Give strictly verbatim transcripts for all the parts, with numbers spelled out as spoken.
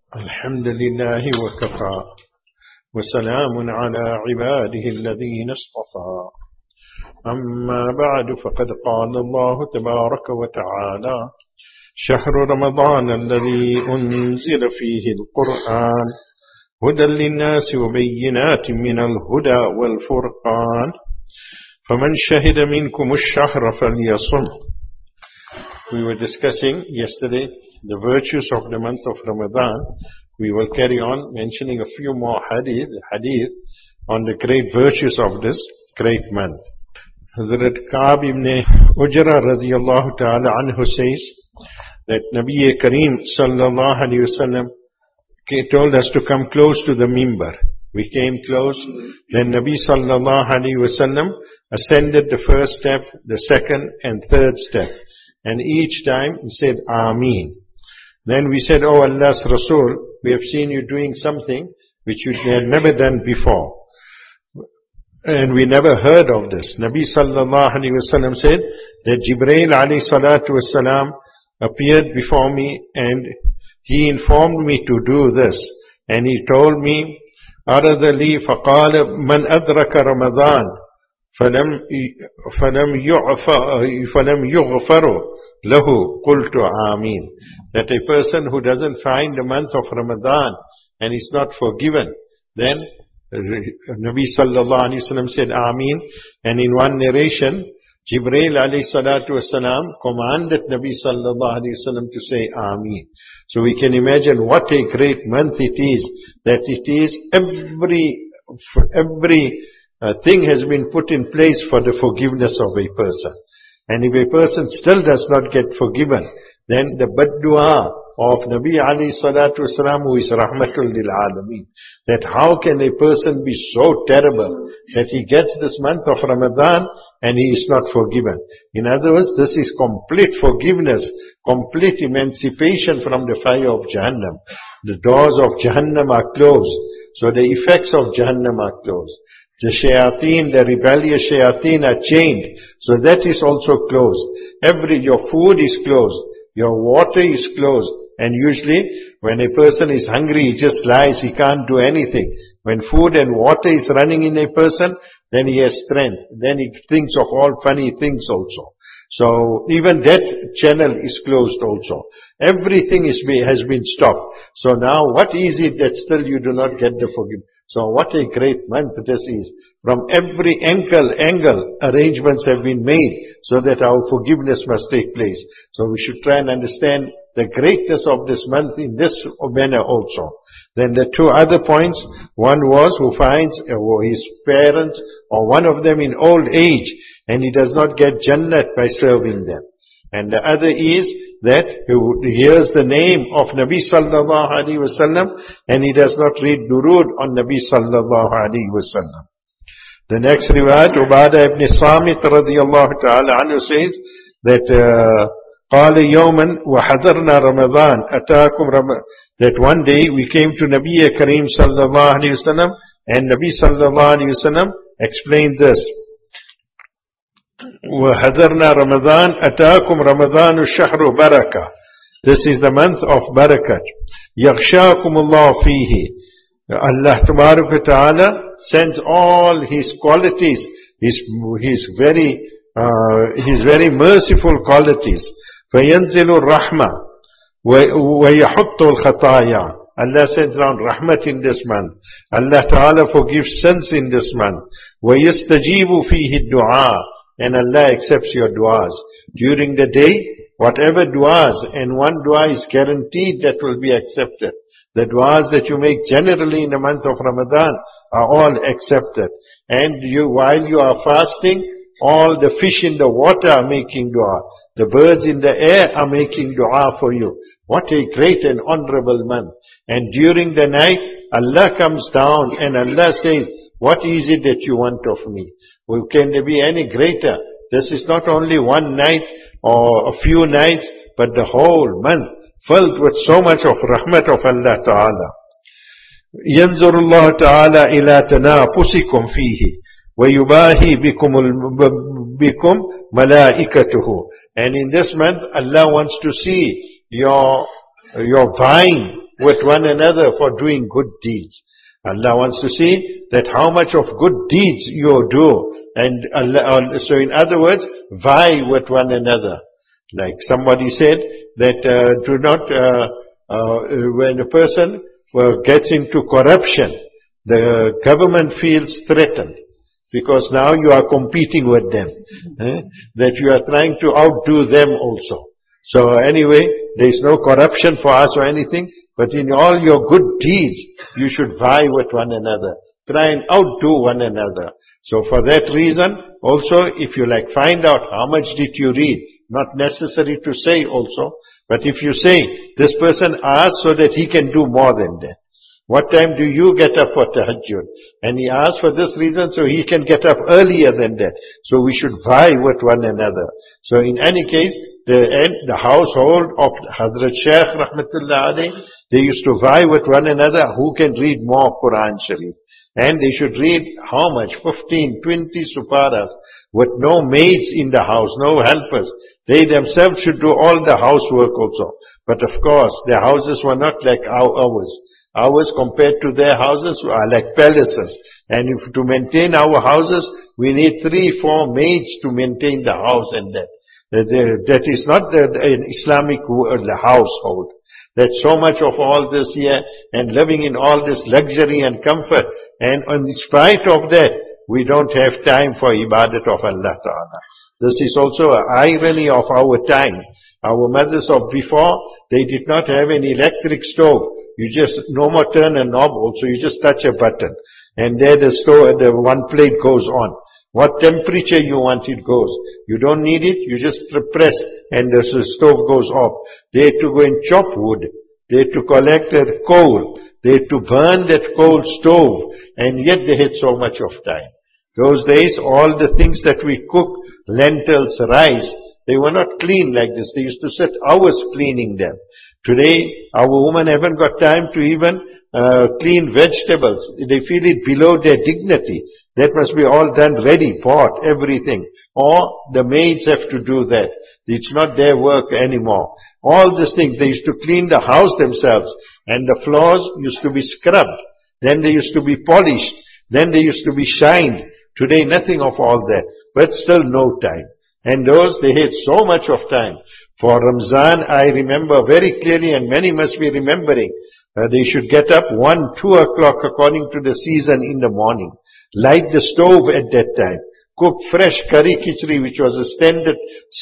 الحمد لله وكفى وسلام على عباده الذين اصطفى أما بعد فقد قال الله تبارك وتعالى شهر رمضان الذي أنزل فيه القرآن هدى للناس وبينات من الهدى والفرقان فمن شهد منكم الشهر فليصم. We were discussing yesterday the virtues of the month of Ramadan. We will carry on mentioning a few more hadith, hadith on the great virtues of this great month. Hazrat Ka'b ibn Ujra radiyallahu ta'ala anhu says that Nabi Kareem sallallahu alayhi wa sallam told us to come close to the mimbar. We came close, then Nabi sallallahu alayhi wa sallam ascended the first step, the second and third step. And each time he said, Ameen. Then we said, Oh Allah's Rasul, we have seen you doing something which you had never done before. And we never heard of this. Nabi sallallahu alayhi wa sallam said that Jibreel alayhi salatu wasalam appeared before me and he informed me to do this. And he told me, أَرَدَ لِي فَقَالَ مَنْ أَدْرَكَ رَمَضَانَ فَلَمْ فَلَمْ يُغْفَرُ لَهُ قُلْتُ آمين. That a person who doesn't find the month of Ramadan and is not forgiven, then Nabi sallallahu alayhi wa sallam said Ameen. And in one narration, Jibreel alayhi salatu wasalam commanded Nabi sallallahu alayhi wa sallam to say Ameen. So we can imagine what a great month it is, that it is every, every uh, thing has been put in place for the forgiveness of a person. And if a person still does not get forgiven, then the bad dua of Nabi alayhi salatu wasalam, who is rahmatul lil alameen, that how can a person be so terrible that he gets this month of Ramadan and he is not forgiven. In other words, this is complete forgiveness, complete emancipation from the fire of Jahannam. The doors of Jahannam are closed, so the effects of Jahannam are closed. The shayateen, the rebellious shayateen are chained, so that is also closed. Every, your food is closed, your water is closed, and usually when a person is hungry, he just lies, he can't do anything. When food and water is running in a person, then he has strength, then he thinks of all funny things also. So even that channel is closed also. Everything is be, has been stopped. So now what is it that still you do not get the forgiveness? So what a great month this is. From every angle, angle, arrangements have been made so that our forgiveness must take place. So we should try and understand the greatness of this month in this manner also. Then the two other points, one was who finds or his parents or one of them in old age and he does not get Jannat by serving them. And the other is that he hears the name of Nabi sallallahu alaihi wasallam and he does not read durud on Nabi sallallahu alaihi wasallam. The next riwayat, Ubadah ibn Samit radiyallahu ta'ala anhu says that uh, قال يوما وحضرنا رمضان أتاكم رمضان, that one day we came to Nabi Kareem sallallahu alayhi wa sallam and Nabi sallallahu alayhi wa sallam explained this. وحضرنا رمضان أتاكم رمضان الشهر بركة. This is the month of barakat. يغشاكم الله فيه. Allah Tabarak wa Ta'ala sends all His qualities, His, His very, uh, His very merciful qualities. فَيَنْزِلُ الرَّحْمَةِ وَيَحُطُّ الْخَطَايَا. Allah sends down rahmat in this month. Allah Ta'ala forgives sins in this month. وَيَسْتَجِيبُ فِيهِ الدُّعَاءِ. And Allah accepts your du'as. During the day, whatever du'as, and one du'a is guaranteed that will be accepted. The du'as that you make generally in the month of Ramadan are all accepted. And you, while you are fasting, all the fish in the water are making dua. The birds in the air are making dua for you. What a great and honorable month. And during the night, Allah comes down and Allah says, what is it that you want of me? Well, can there be any greater? This is not only one night or a few nights, but the whole month filled with so much of rahmat of Allah Ta'ala. ينظر الله تعالى إلى تنافسكم فيه وَيُبَاهِي بِكُمُ بِكُمْ مَلَائِكَتُهُ. And in this month, Allah wants to see your, your vying with one another for doing good deeds. Allah wants to see that how much of good deeds you do. And Allah, so in other words, vie with one another. Like somebody said that uh, do not, uh, uh, when a person uh, gets into corruption, the government feels threatened. Because now you are competing with them. Eh? That you are trying to outdo them also. So anyway, there is no corruption for us or anything, but in all your good deeds, you should vie with one another. Try and outdo one another. So for that reason, also, if you like find out how much did you read, not necessary to say also, but if you say, this person asked so that he can do more than that. What time do you get up for tahajjud? And he asked for this reason so he can get up earlier than that. So we should vie with one another. So in any case, the, the household of Hazrat Shaykh Rahmatullah Alayh, they used to vie with one another who can read more Quran Sharif. And they should read how much? fifteen, twenty suparas with no maids in the house, no helpers. They themselves should do all the housework also. But of course, their houses were not like ours. Ours compared to their houses are like palaces. And if to maintain our houses, we need three, four maids to maintain the house and that. That is not the, an Islamic household. That so much of all this here and living in all this luxury and comfort. And in spite of that, we don't have time for ibadat of Allah Ta'ala. This is also an irony of our time. Our mothers of before, they did not have an electric stove. You just no more turn a knob also, you just touch a button. And there the stove, the one plate goes on. What temperature you want it goes. You don't need it, you just press and the stove goes off. They had to go and chop wood. They had to collect the coal. They had to burn that coal stove. And yet they had so much of time. Those days, all the things that we cook, lentils, rice, they were not clean like this. They used to sit hours cleaning them. Today, our women haven't got time to even uh, clean vegetables. They feel it below their dignity. That must be all done ready, bought, everything. Or the maids have to do that. It's not their work anymore. All these things, they used to clean the house themselves. And the floors used to be scrubbed. Then they used to be polished. Then they used to be shined. Today, nothing of all that. But still no time. And those, they had so much of time. For Ramzan, I remember very clearly, and many must be remembering, uh, they should get up one, two o'clock according to the season in the morning. Light the stove at that time. Cook fresh curry khichdi, which was a standard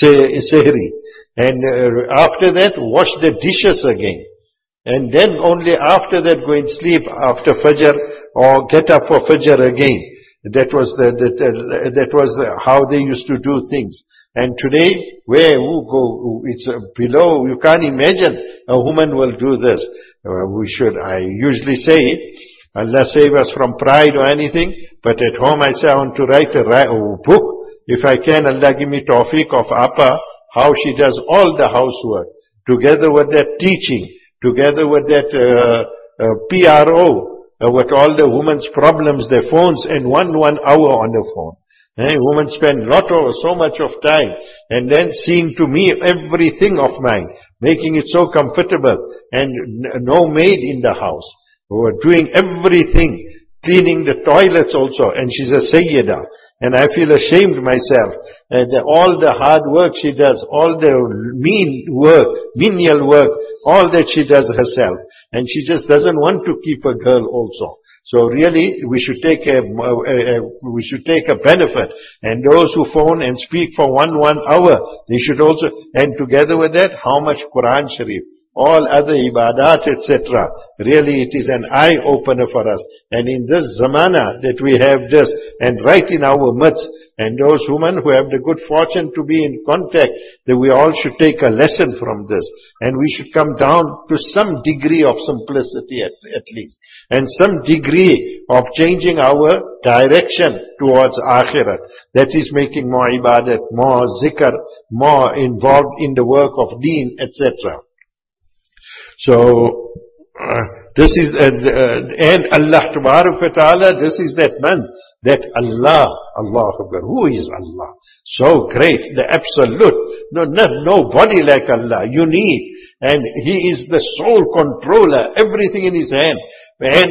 sehri. And uh, after that, wash the dishes again. And then only after that go and sleep after Fajr or get up for Fajr again. That was the, the, that was how they used to do things. And today, where who go, it's below, you can't imagine a woman will do this. Uh, we should, I usually say, Allah save us from pride or anything, but at home I say I want to write a, a book. If I can, Allah give me tawfiq of Appa, how she does all the housework, together with that teaching, together with that uh, uh, P R O, uh, with all the women's problems, their phones, and one, one hour on the phone. Eh, women spend lot of, so much of time, and then seeing to me everything of mine, making it so comfortable, and no maid in the house. We were doing everything, cleaning the toilets also, and she's a Sayyida, and I feel ashamed myself. And all the hard work she does, all the mean work, menial work, all that she does herself. And she just doesn't want to keep a girl also. So really, we should take a, a, a we should take a benefit. And those who phone and speak for one, one hour, they should also, and together with that, how much Quran Sharif, all other ibadat, et cetera. Really, it is an eye-opener for us. And in this zamana that we have this, and right in our midst, and those women who have the good fortune to be in contact, that we all should take a lesson from this. And we should come down to some degree of simplicity at, at least. And some degree of changing our direction towards akhirat. That is making more ibadat, more zikr, more involved in the work of deen, et cetera. So, uh, this is, uh, uh, and Allah Tabarak wa Ta'ala, this is that month that Allah, Allah Akbar, who is Allah? So great, the absolute. No, no, nobody like Allah, unique. And He is the sole controller, everything in His hand. And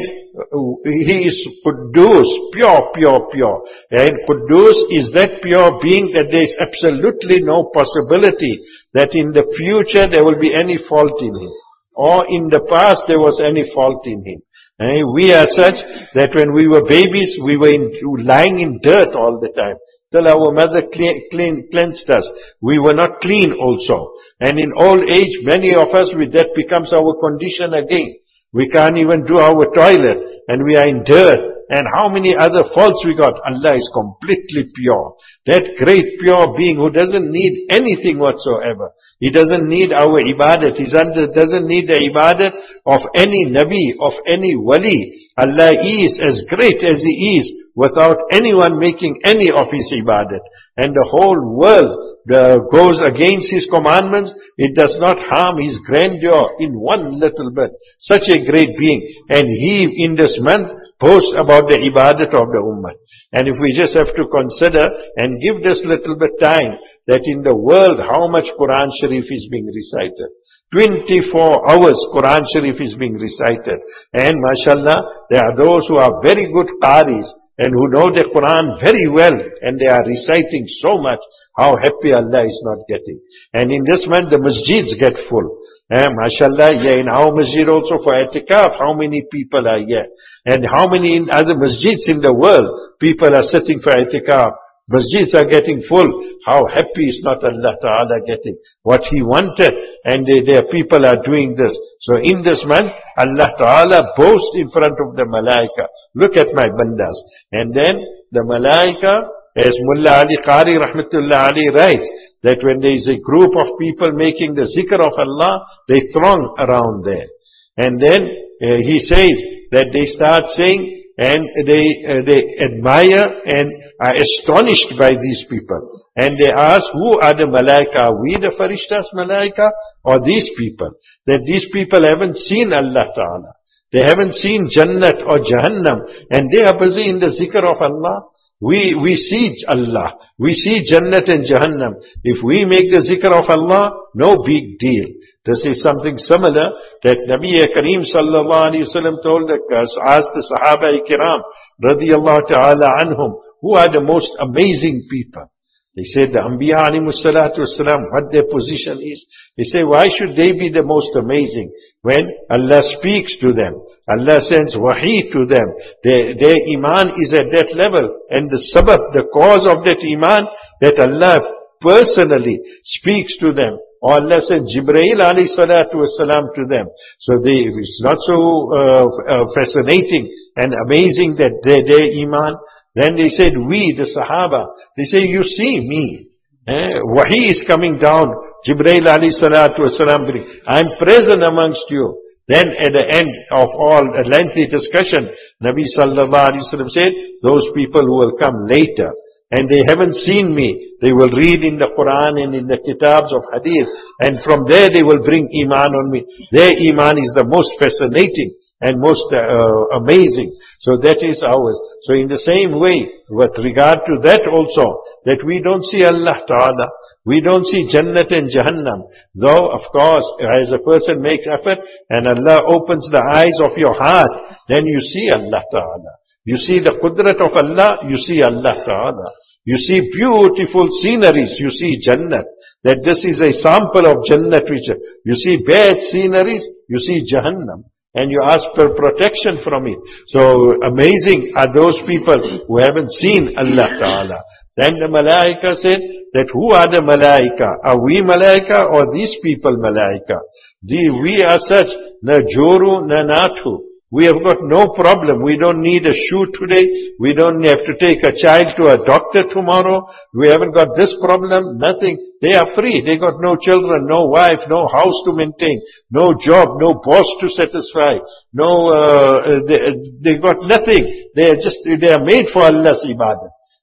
He is Quddus, pure, pure, pure. And Quddus is that pure being that there is absolutely no possibility that in the future there will be any fault in Him. Or in the past there was any fault in Him. And we are such that when we were babies, we were in, lying in dirt all the time. Till our mother clean, clean, cleansed us. We were not clean also. And in old age, many of us, with that becomes our condition again. We can't even do our toilet, and we are in dirt. And how many other faults we got? Allah is completely pure. That great pure being who doesn't need anything whatsoever. He doesn't need our ibadat. He doesn't need the ibadat of any Nabi, of any wali. Allah is as great as He is without anyone making any of His ibadat. And the whole world uh, goes against His commandments. It does not harm His grandeur in one little bit. Such a great being. And He in this month boasts about the ibadat of the ummah. And if we just have to consider and give this little bit time that in the world how much Quran Sharif is being recited. twenty-four hours Quran Sharif is being recited. And mashallah, there are those who are very good qaris and who know the Quran very well and they are reciting so much. How happy Allah is not getting. And in this month the masjids get full. Eh, mashallah, yeah, in our masjid also for i'tikaf, how many people are here? And how many in other masjids in the world people are sitting for i'tikaf? Masjids are getting full. How happy is not Allah Ta'ala getting what He wanted, and they, their people are doing this. So in this month, Allah Ta'ala boasts in front of the malaika. Look at my bandas. And then the malaika, as Mullah Ali Qari Rahmatullah Ali writes, that when there is a group of people making the zikr of Allah, they throng around there. And then uh, he says that they start saying, and they uh, they admire and are astonished by these people. And they ask, who are the malaika? Are we the farishtas malaika or these people? That these people haven't seen Allah Ta'ala. They haven't seen Jannat or Jahannam. And they are busy in the zikr of Allah. We, we see Allah. We see Jannat and Jahannam. If we make the zikr of Allah, no big deal. This is something similar that Nabi Kareem sallallahu alayhi wa sallam told us, asked the Sahaba Kiram radiyallahu ta'ala anhum, who are the most amazing people? They said the Anbiya alayhimu salatu wasalam, what their position is. They say, why should they be the most amazing? When Allah speaks to them, Allah sends wahi to them, their, their iman is at that level. And the sabab, the cause of that iman, that Allah personally speaks to them. Or Allah sent Jibreel alayhi salatu wasalam to them. So they, it's not so uh, uh, fascinating and amazing that their, their iman. Then they said, we, the Sahaba, they say, you see me. Eh? Wahi is coming down. Jibreel alayhi salatu wasalam, I'm present amongst you. Then at the end of all a lengthy discussion, Nabi sallallahu alayhi wa sallam said, those people who will come later, and they haven't seen me, they will read in the Quran and in the kitabs of hadith, and from there they will bring iman on me. Their iman is the most fascinating and most uh, amazing. So that is ours. So in the same way, with regard to that also, that we don't see Allah Ta'ala, we don't see Jannat and Jahannam. Though, of course, as a person makes effort and Allah opens the eyes of your heart, then you see Allah Ta'ala. You see the Qudrat of Allah, you see Allah Ta'ala. You see beautiful sceneries, you see Jannat. That this is a sample of Jannat which, you see bad sceneries, you see Jahannam. And you ask for protection from it. So amazing are those people who haven't seen Allah Ta'ala. Then the Malaika said that who are the Malaika? Are we Malaika or these people Malaika? The, we are such, na joru na nathu. We have got no problem. We don't need a shoe today. We don't have to take a child to a doctor tomorrow. We haven't got this problem. Nothing. They are free. They got no children, no wife, no house to maintain, no job, no boss to satisfy. No, uh, they, they got nothing. They are just, they are made for Allah's ibadah.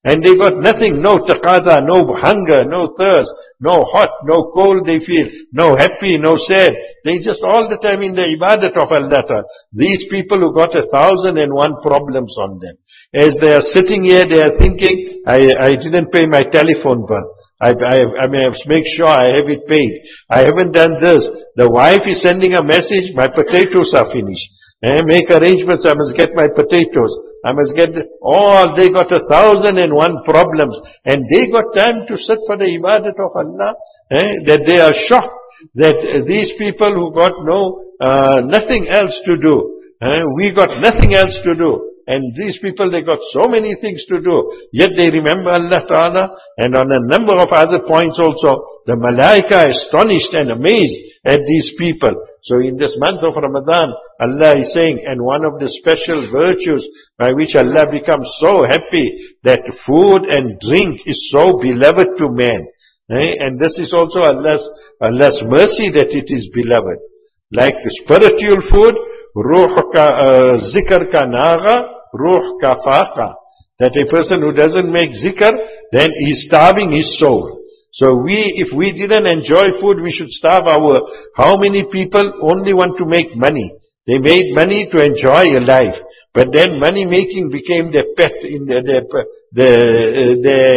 And they got nothing, no taqada, no hunger, no thirst, no hot, no cold they feel, no happy, no sad. They just all the time in the ibadat of Allah Ta'ala. These people who got a thousand and one problems on them. As they are sitting here, they are thinking, I, I didn't pay my telephone bill. I, I, I may have make sure I have it paid. I haven't done this. The wife is sending a message, my potatoes are finished. Eh, make arrangements, I must get my potatoes. I must get, the, all, they got a thousand and one problems. And they got time to sit for the ibadat of Allah. Eh, that they are shocked that uh, these people who got no, uh, nothing else to do. Eh, we got nothing else to do. And these people, they got so many things to do. Yet they remember Allah Ta'ala. And on a number of other points also, the malaika are astonished and amazed at these people. So in this month of Ramadan, Allah is saying, and one of the special virtues by which Allah becomes so happy, that food and drink is so beloved to man. Eh? And this is also Allah's, Allah's mercy that it is beloved. Like spiritual food, ruh ka, uh, zikr ka naga, ruh ka faqa. That a person who doesn't make zikr, then he's starving his soul. So we, if we didn't enjoy food, we should starve our, how many people only want to make money? They made money to enjoy a life. But then money making became their pet in their, their, their, their,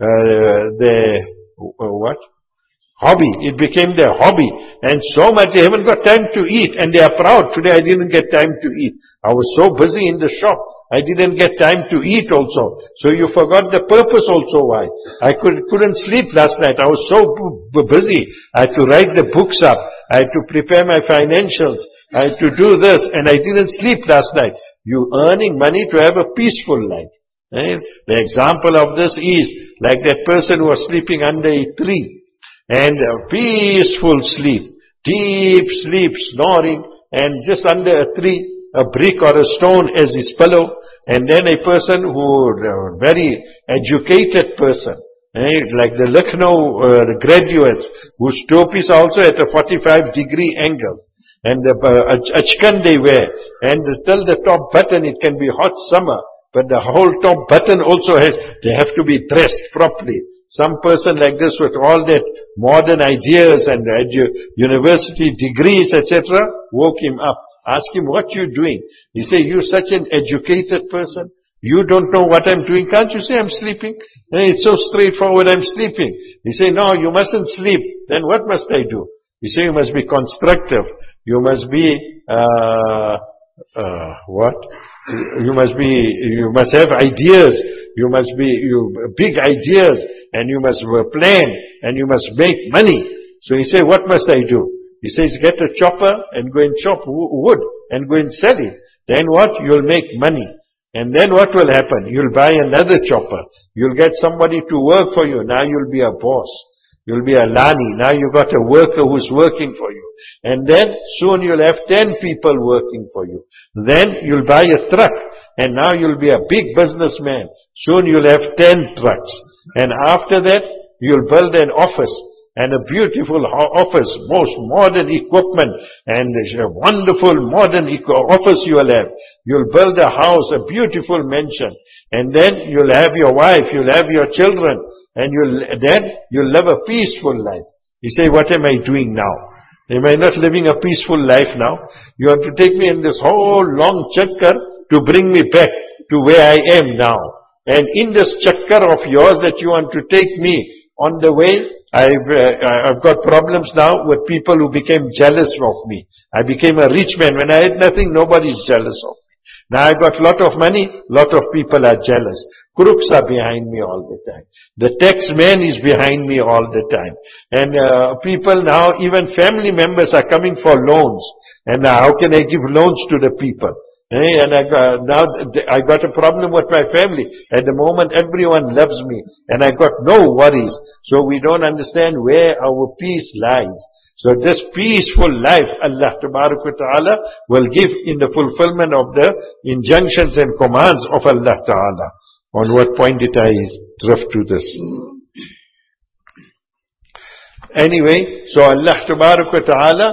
uh, their, uh, what? Hobby. It became their hobby. And so much they haven't got time to eat. And they are proud. Today I didn't get time to eat. I was so busy in the shop. I didn't get time to eat also. So you forgot the purpose also why. I could, couldn't sleep last night. I was so b- busy. I had to write the books up. I had to prepare my financials. I had to do this. And I didn't sleep last night. You earning money to have a peaceful life. Eh? The example of this is like that person who was sleeping under a tree. And a peaceful sleep. Deep sleep, snoring. And just under a tree. A brick or a stone as his pillow, and then a person who, uh, very educated person, eh, like the Lucknow uh, graduates, whose topis also at a forty-five degree angle, and the uh, achkan they wear, and till the top button, it can be hot summer, but the whole top button also has, they have to be dressed properly. Some person like this with all that modern ideas and edu- university degrees, et cetera, woke him up. Ask him, what you doing? He say, you such an educated person. You don't know what I'm doing. Can't you say I'm sleeping? And it's so straightforward, I'm sleeping. He say, no, you mustn't sleep. Then what must I do? He say, you must be constructive. You must be, uh, uh, what? You must be, you must have ideas. You must be, you, big ideas. And you must plan. And you must make money. So he say, what must I do? He says, get a chopper and go and chop wood and go and sell it. Then what? You'll make money. And then what will happen? You'll buy another chopper. You'll get somebody to work for you. Now you'll be a boss. You'll be a lani. Now you got a worker who's working for you. And then soon you'll have ten people working for you. Then you'll buy a truck. And now you'll be a big businessman. Soon you'll have ten trucks. And after that, you'll build an office. And a beautiful office, most modern equipment, and a wonderful modern office you will have. You'll build a house, a beautiful mansion, and then you'll have your wife, you'll have your children, and you'll then you'll live a peaceful life. You say, what am I doing now? Am I not living a peaceful life now? You have to take me in this whole long chakkar to bring me back to where I am now. And in this chakkar of yours that you want to take me on the way, I've, uh, I've got problems now with people who became jealous of me. I became a rich man. When I had nothing, nobody's jealous of me. Now I've got a lot of money, lot of people are jealous. Crooks are behind me all the time. The tax man is behind me all the time. And uh, people now, even family members are coming for loans. And now how can I give loans to the people? Hey, and I got, now I got a problem with my family. At the moment, everyone loves me, and I got no worries. So we don't understand where our peace lies. So this peaceful life, Allah Tabarak wa Ta'ala will give in the fulfillment of the injunctions and commands of Allah Ta'ala. On what point did I drift to this? Anyway, so Allah Tabarak wa Ta'ala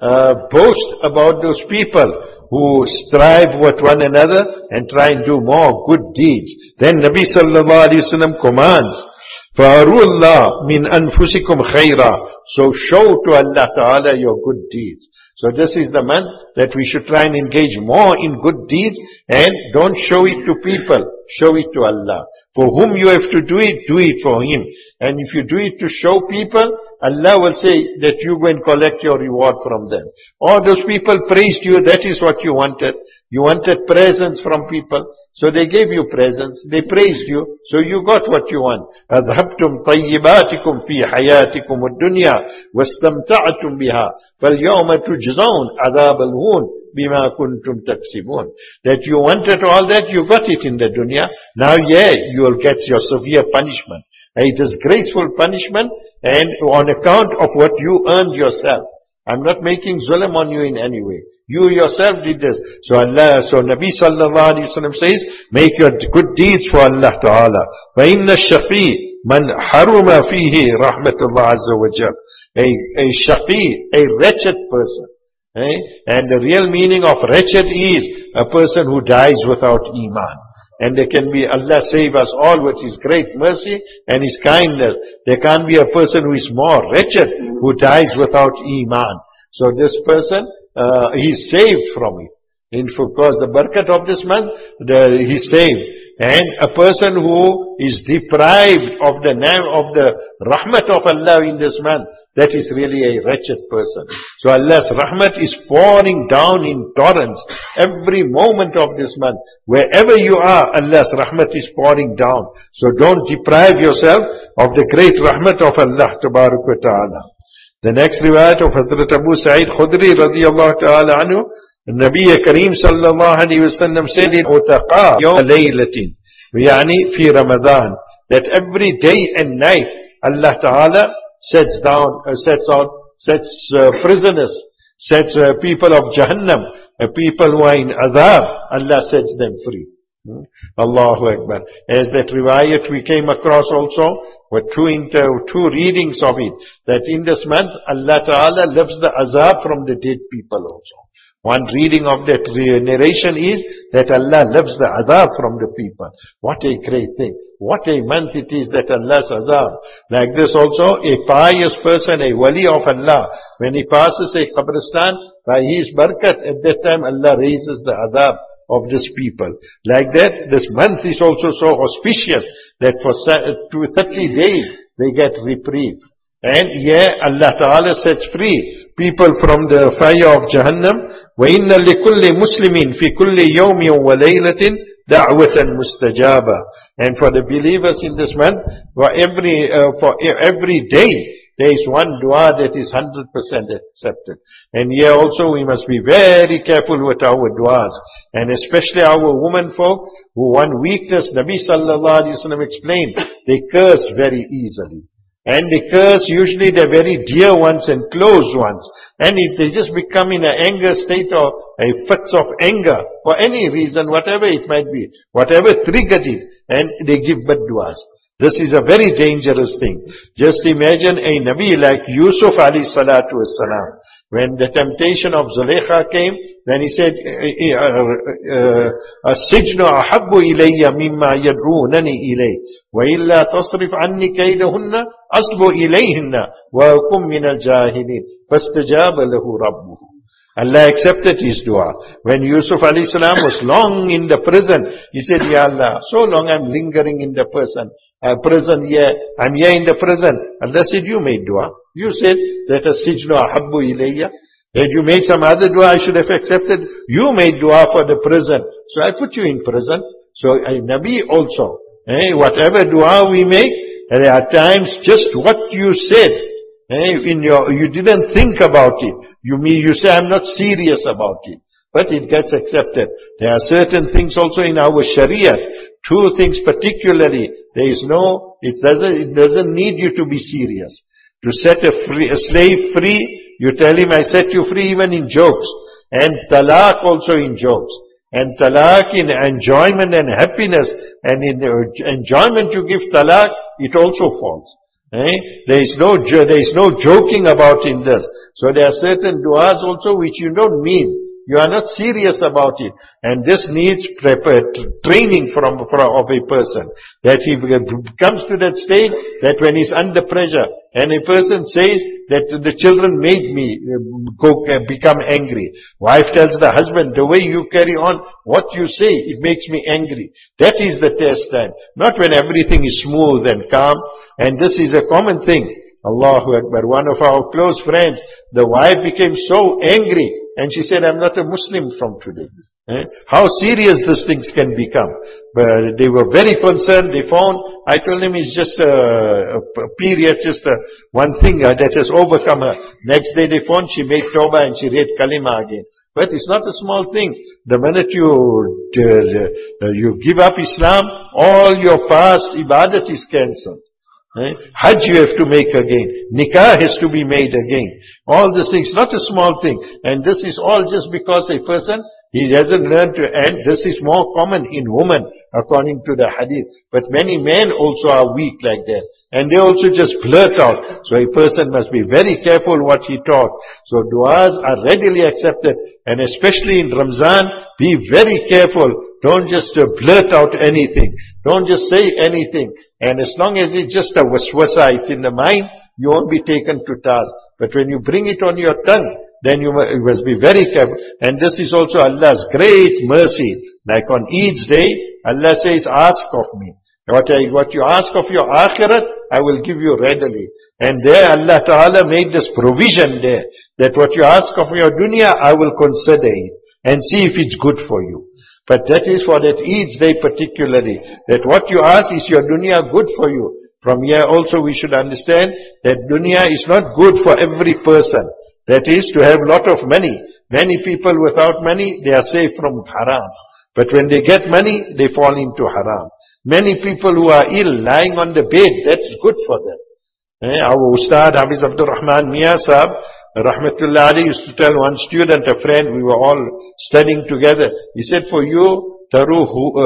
uh, boast about those people who strive with one another and try and do more good deeds. Then Nabi sallallahu alayhi wa sallam commands, فَأَرُوا اللَّهِ مِنْ أَنفُسِكُمْ خَيْرًا. So show to Allah Ta'ala your good deeds. So this is the month that we should try and engage more in good deeds, and don't show it to people, show it to Allah. For whom you have to do it, do it for Him. And if you do it to show people, Allah will say that you go and collect your reward from them. Or those people praised you, that is what you wanted. You wanted presents from people, so they gave you presents. They praised you, so you got what you want. أَذْهَبْتُمْ طَيِّبَاتِكُمْ فِي حَيَاتِكُمُ الدُّنْيَا وَاسْتَمْتَعْتُمْ بِهَا فَالْيَوْمَ تُجْزَوْنَ عَذَابَ الْهُونِ بِمَا كُنْتُمْ تَكْسِبُونَ. That you wanted all that, you got it in the dunya. Now, yeah, you will get your severe punishment. A disgraceful punishment, and on account of what you earned yourself. I'm not making zulm on you in any way. You yourself did this. So Allah, so Nabi sallallahu alayhi wa sallam says, make your good deeds for Allah Ta'ala. فَإِنَّ الشَّقِي مَنْ حَرُمَ فِيهِ رَحْمَةُ اللَّهِ عَزَّ وَجَلَّ. A, a shaqi, a wretched person. Eh? And the real meaning of wretched is a person who dies without iman. And there can be, Allah save us all with His great mercy and His kindness. There can't be a person who is more wretched who dies without iman. So this person, uh, he's saved from it. And because the barakat of this month, the, he's saved. And a person who is deprived of the name of the rahmat of Allah in this month, that is really a wretched person. So Allah's rahmat is pouring down in torrents every moment of this month. Wherever you are, Allah's rahmat is pouring down. So don't deprive yourself of the great rahmat of Allah Tabarak wa Ta'ala. The next riwayat of Hazrat Abu Sa'id Khudri radiyallahu ta'ala anhu, Nabi Kareem sallallahu alayhi wa sallam said in Utaqa yawm laylatin, yani fi Ramadan, that every day and night Allah Ta'ala sets down, uh, sets out, sets uh, prisoners, sets uh, people of Jahannam, uh, people who are in Adhab, Allah sets them free. Hmm? Allahu Akbar. As that riwayat we came across also, with two, inter, two readings of it, that in this month Allah Ta'ala lifts the azab from the dead people also. One reading of that narration is that Allah lifts the azab from the people. What a great thing. What a month it is that Allah's azab. Like this also, a pious person, a wali of Allah, when he passes a qabristan, by his barakat, at that time Allah raises the azab of this people. Like that, this month is also so auspicious that for thirty days they get reprieve. And yeah, Allah Ta'ala sets free people from the fire of Jahannam. وَإِنَّ لِكُلِّ مُسْلِمٍ فِي كُلِّ يَوْمٍ وَلَيْلَةٍ دَعْوَةً مُسْتَجَابًا. And for the believers in this month, for every, uh, for every day, there is one dua that is one hundred percent accepted. And here also we must be very careful with our duas. And especially our women folk, who one weakness, Nabi sallallahu alayhi wa sallam explained, they curse very easily. And they curse usually the very dear ones and close ones. And if they just become in an anger state or a fits of anger, for any reason, whatever it might be, whatever triggered it, and they give bad duas. This is a very dangerous thing. Just imagine a Nabi like Yusuf alayhi salatu wassalam. When the temptation of Zulaykha came, then he said, السجن أحب إلي مما يدعونني إليه وإلا تصرف عني كيدهن أصب إليهن وأكن من الجاهلين فاستجاب له ربه. Allah accepted his dua. When Yusuf alayhi salam was long in the prison, he said, Ya Allah, so long I'm lingering in the prison. Uh, prison here, I'm here in the prison. Allah said, you made dua. You said that a sijnu ahabbu ilayya. Had you made some other dua, I should have accepted. You made dua for the prison. So I put you in prison. So a Nabi also, eh, whatever dua we make, there are times just what you said, eh, in your, you didn't think about it. You mean, you say, I'm not serious about it. But it gets accepted. There are certain things also in our Sharia. Two things particularly. There is no, it doesn't, it doesn't need you to be serious. To set a, free, a slave free, you tell him, I set you free even in jokes. And talaq also in jokes. And talaq in enjoyment and happiness. And in enjoyment you give talaq, it also falls. Eh? There is no, there is no joking about in this. So there are certain du'as also which you don't mean. You are not serious about it. And this needs prepare, training from, from of a person. That he comes to that stage that when he's under pressure and a person says that the children made me go become angry. Wife tells the husband, the way you carry on, what you say, it makes me angry. That is the test time. Not when everything is smooth and calm. And this is a common thing. Allahu Akbar. One of our close friends, the wife became so angry. And she said, I'm not a Muslim from today. Eh? How serious these things can become. But they were very concerned. They found, I told them it's just a, a period, just a, one thing uh, that has overcome her. Next day they found she made tawbah and she read kalima again. But it's not a small thing. The minute you, uh, you give up Islam, all your past ibadat is cancelled. Eh? Hajj you have to make again. Nikah has to be made again. All these things, not a small thing. And this is all just because a person, he hasn't learned to, and this is more common in women, according to the hadith. But many men also are weak like that. And they also just blurt out. So a person must be very careful what he talks. So du'as are readily accepted. And especially in Ramzan, be very careful. Don't just uh, blurt out anything. Don't just say anything. And as long as it's just a waswasa, it's in the mind, you won't be taken to task. But when you bring it on your tongue, then you must be very careful. And this is also Allah's great mercy. Like on Eid's day, Allah says, ask of me. What, I, what you ask of your akhirat, I will give you readily. And there Allah Ta'ala made this provision there, that what you ask of your dunya, I will consider it and see if it's good for you. But that is for that Eid's day particularly, that what you ask is your dunya good for you. From here also we should understand that dunya is not good for every person. That is to have a lot of money. Many people without money, they are safe from haram. But when they get money, they fall into haram. Many people who are ill, lying on the bed, that's good for them. Eh, our Ustad, Hafiz Abdul Rahman Mia Sahab, Rahmatullah Ali used to tell one student, a friend, we were all studying together. He said, for you, taru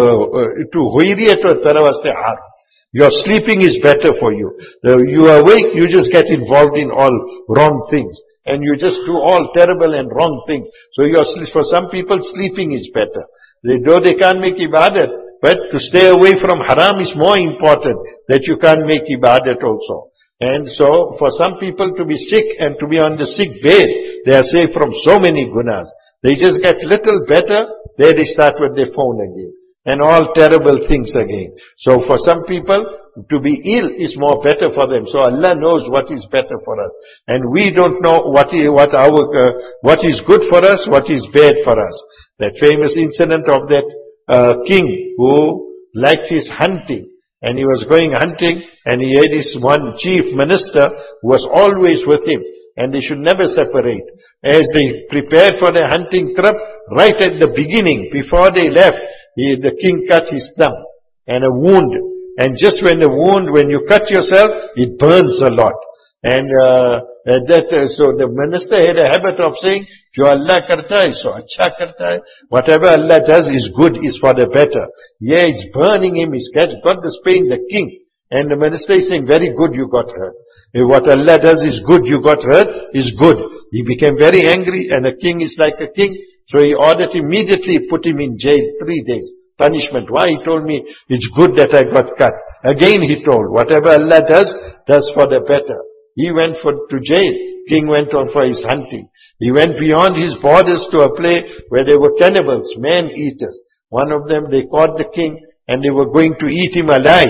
to huiriyat or tarawaste har. Your sleeping is better for you. You are awake, you just get involved in all wrong things. And you just do all terrible and wrong things. So your, for some people, sleeping is better. They, though they can't make ibadat, but to stay away from haram is more important, that you can't make ibadat also. And so, for some people to be sick and to be on the sick bed, they are safe from so many gunas. They just get little better, there they start with their phone again. And all terrible things again. So for some people, to be ill is more better for them. So Allah knows what is better for us. And we don't know what is, what our, uh, what is good for us, what is bad for us. That famous incident of that uh, king who liked his hunting. And he was going hunting, and he had this one chief minister who was always with him. And they should never separate. As they prepared for their hunting trip, right at the beginning, before they left, he, the king cut his thumb and a wound. And just when the wound, when you cut yourself, it burns a lot. And uh, that, uh, so the minister had a habit of saying, Jo Allah karta hai, so acha karta hai. Whatever Allah does is good, is for the better. Yeah, it's burning him, he's got this pain, the king. And the minister is saying, very good, you got hurt. If what Allah does is good, you got hurt, is good. He became very angry, and a king is like a king. So he ordered immediately, put him in jail three days. Punishment. Why? He told me, it's good that I got cut. Again he told, whatever Allah does, does for the better. He went for, to jail. King went on for his hunting. He went beyond his borders to a place where there were cannibals, man-eaters. One of them, they caught the king and they were going to eat him alive.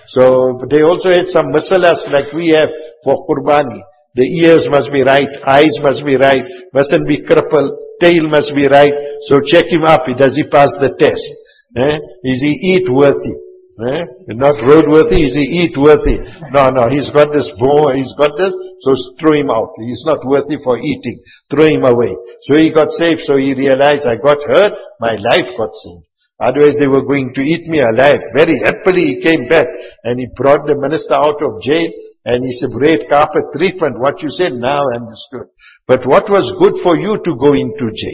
So they also had some masalas like we have for Qurbani. The ears must be right, eyes must be right, mustn't be crippled, tail must be right. So check him up. Does he pass the test? Eh? Is he eat worthy? Eh? Not road worthy, is he eat worthy? No, no, he's got this bone, he's got this, so throw him out. He's not worthy for eating. Throw him away. So he got saved, so he realized, I got hurt, my life got saved. Otherwise they were going to eat me alive. Very happily he came back and he brought the minister out of jail and he said, great carpet treatment, what you said now I understood. But what was good for you to go into jail?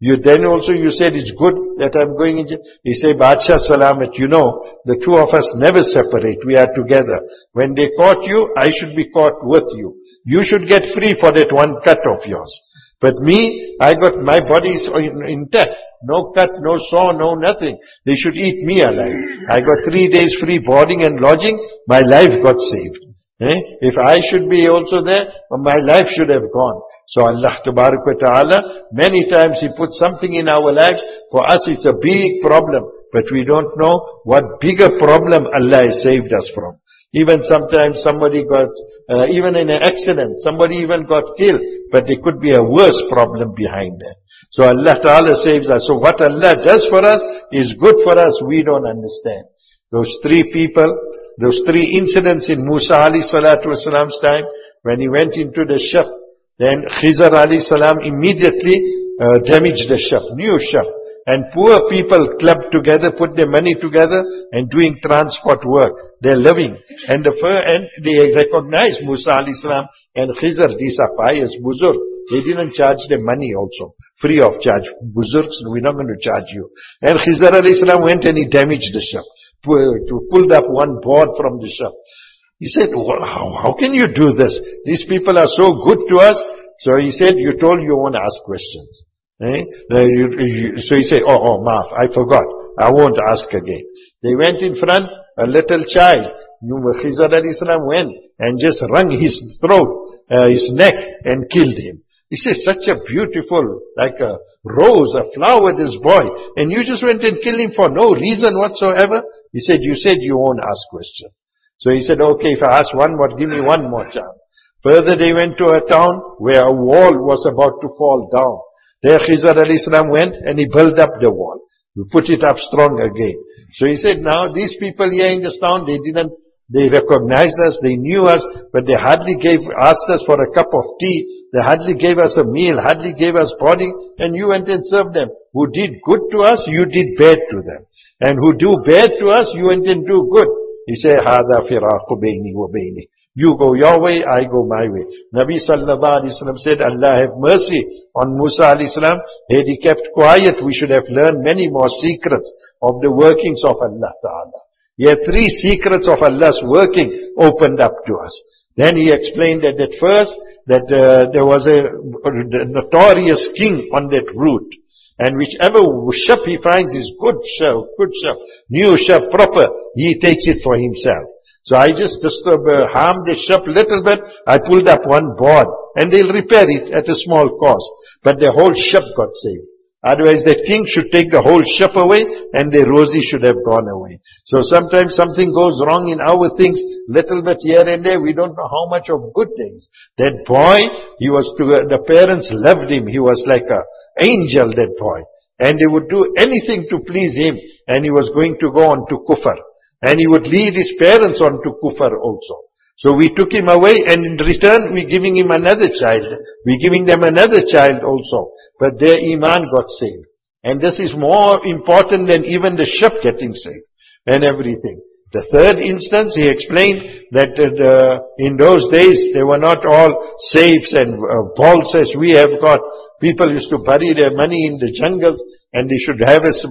You then also you said it's good that I'm going in jail. He said, Badshah Salamat, you know, the two of us never separate. We are together. When they caught you, I should be caught with you. You should get free for that one cut of yours. But me, I got my body is intact. No cut, no saw, no nothing. They should eat me alive. I got three days free boarding and lodging. My life got saved. Eh? If I should be also there, my life should have gone. So Allah Tabarak wa Ta'ala, many times He puts something in our lives. For us it's a big problem. But we don't know what bigger problem Allah has saved us from. Even sometimes somebody got, uh, even in an accident, somebody even got killed. But there could be a worse problem behind that. So Allah Ta'ala saves us. So what Allah does for us is good for us. We don't understand. Those three people, those three incidents in Musa alayhi salatu wasalam's time, when he went into the ship, then Khizr alayhi salam immediately uh, damaged the ship, new ship. And poor people clubbed together, put their money together and doing transport work. They're living. And the fir- and they recognized Musa alayhi salam and Khizr, these are pious, buzurg. They didn't charge them money also. Free of charge. Buzurgs, we're not going to charge you. And Khizr alayhi salam went and he damaged the ship. To pulled up one board from the ship. He said, well, how, how can you do this? These people are so good to us. So he said, you told you won't ask questions. Eh? You, you, so he said, oh, oh, maaf, I forgot. I won't ask again. They went in front, a little child. Khizr alayhi salam went and just wrung his throat, uh, his neck and killed him. He says, such a beautiful, like a rose, a flower, this boy. And you just went and killed him for no reason whatsoever. He said, you said you won't ask questions. So he said, okay, if I ask one more, give me one more chance. Further they went to a town where a wall was about to fall down. There Khizr alayhi salam went and he built up the wall. We put it up strong again. So he said, now these people here in this town, they didn't, they recognized us, they knew us, but they hardly gave, asked us for a cup of tea. They hardly gave us a meal, hardly gave us body, and you went and served them. Who did good to us, you did bad to them. And who do bad to us, you went and do good. He said, هَذَا فِرَاقُ بَيْنِي وَبَيْنِي. You go your way, I go my way. Nabi sallallahu alayhi wa sallam said, Allah have mercy on Musa alayhi salam. Had he kept quiet, we should have learned many more secrets of the workings of Allah Ta'ala. Here three secrets of Allah's working opened up to us. Then he explained that at first, that uh, there was a, a notorious king on that route. And whichever ship he finds is good ship, good ship, new ship, proper, he takes it for himself. So I just disturb, uh, harmed the ship a little bit, I pulled up one board, and they'll repair it at a small cost. But the whole ship got saved. Otherwise that king should take the whole ship away, and the rosy should have gone away. So sometimes something goes wrong in our things, little bit here and there, we don't know how much of good things. That boy, he was to, the parents loved him, he was like a angel, that boy. And they would do anything to please him, and he was going to go on to kufr. And he would lead his parents on to kufr also. So we took him away, and in return we're giving him another child. We're giving them another child also. But their iman got saved. And this is more important than even the ship getting saved and everything. The third instance, he explained that uh, the, in those days they were not all safes and uh, vaults as we have got. People used to bury their money in the jungles, and they should have a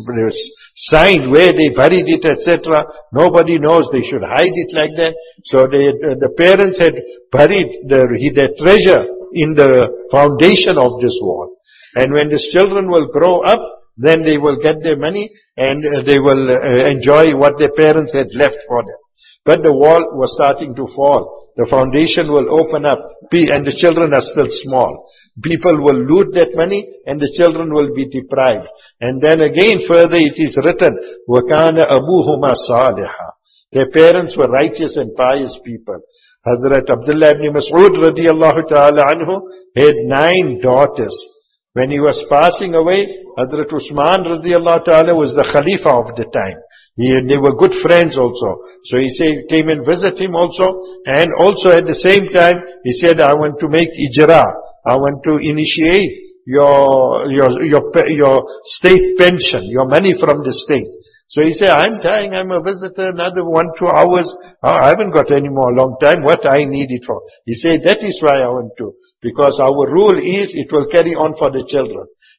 sign where they buried it, et cetera. Nobody knows. They should hide it like that. So they, uh, the parents had buried their, their treasure in the foundation of this wall. And when these children will grow up, then they will get their money and uh, they will uh, enjoy what their parents had left for them. But the wall was starting to fall. The foundation will open up, and the children are still small. People will loot that money, and the children will be deprived. And then again further it is written, وَكَانَ أَبُوهُمَا صَالِحًا. Their parents were righteous and pious people. Hazrat Abdullah ibn Mas'ud radiyallahu ta'ala anhu had nine daughters. When he was passing away, Hazrat Usman radiyallahu ta'ala was the Khalifa of the time. He, they were good friends also. So he said, came and visit him also. And also at the same time, he said, I want to make ijra. I want to initiate your, your, your, your state pension, your money from the state. So he said, I'm dying, I'm a visitor, another one, two hours. I haven't got any more long time. What I need it for? He said, that is why I want to. Because our rule is, it will carry on for the children.